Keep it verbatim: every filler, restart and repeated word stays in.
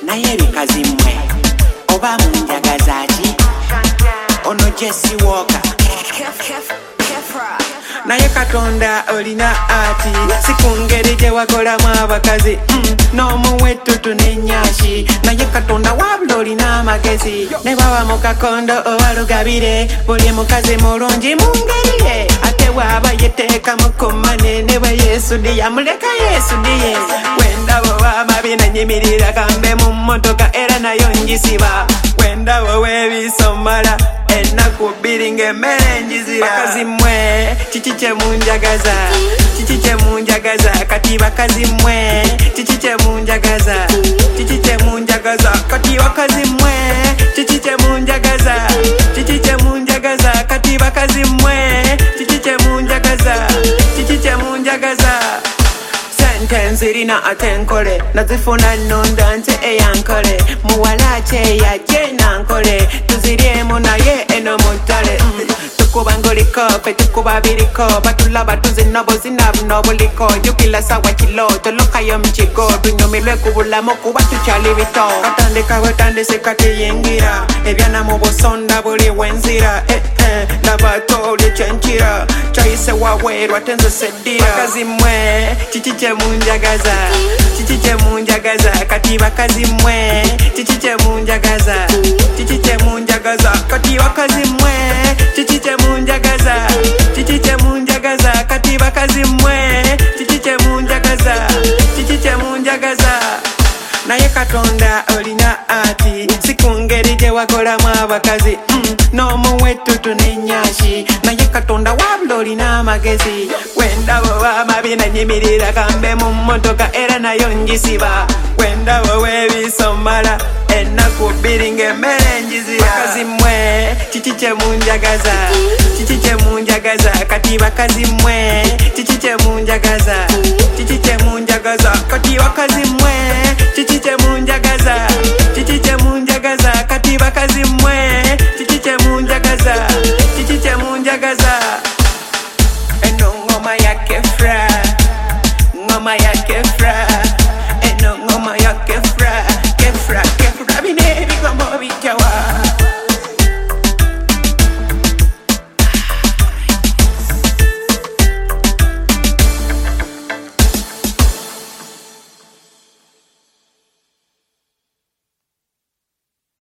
naye bikazi mwe oba munjagaza ki ono Jesse Walker naye Katonda olina ati sikungeri gye wakolamu abakazi mm, n'omuwetutu n'ennyashi naye Katonda wabula olina amagezi ne bwaba mu kakondo oba lugabire buli mukazi mulungi mu ngeri ye ate bw'aba yeteekamu kumane ne bwe yeesudiye amuleka yeesudiye wendabo w'amabi nanyimirira kambe mu mmotoka era nayo njisiba wendabo w'ebisomala ennaku bbiri ng'emmere njizira bakazi mmwe kiki kye munjagaza kiki kye munjagaza kati bakazi mmwe kiki kye munjagaza kiki kye munjagaza kati bakazi mmwe kiki kye munjagaza kiki kye munjagaza kati bakazi mmwe kiki kye munjagaza kiki kye munjagaza sente nzirina ate nkole nazifuna nnonda nze eyankole muwala kyeyajje nankole tuziryemu naye eno mu ttale mm. tukuba ngoliko fe tukuba biriko batulaba tuzinobo zinabuno buliko jukila sawa kilo tolokayo mukigo tunyumirwe ku bulamu kuba tukyali bito katandika bwetandise katiyingira ebyana mu busonda buli wenzira eh, eh, labatolye kyenkira kyayise waweerwa tenze seddira bakazi mmwe kiki kye munjagaza kiki kye munjagaza kati bakazi mmwe kiki kye munjagaza kiki kye munjagaza kati bakazi mmwe kiki kye munjagaza kiki kye munjagaza kati bakazi mmwe kiki kye munjagaza kiki kye munjagaza naye Katonda olina ati sikungeri gye wakolamu abakazi mm, n'omuwetutu n'ennyashi naye Katonda wabula olina amagezi wendabo w'amabi nanyimirira kambe mu mmotoka era nayo njisiba wendabo w'ebisomala ennaku bbiri ng'emmere njizira bakazi mmwe kiki kye munjagaza kiki kye munjagaza kati bakazi mmwe kiki kye munjagaza kiki kye munjagaza kati bakazi mmwe kiki kye munjagaza kiki kye munjagaza kati bakazi mmwe kiki kye munjagaza kiki kye munjagaza eno ngoma ya Kefra ngoma ya Kefra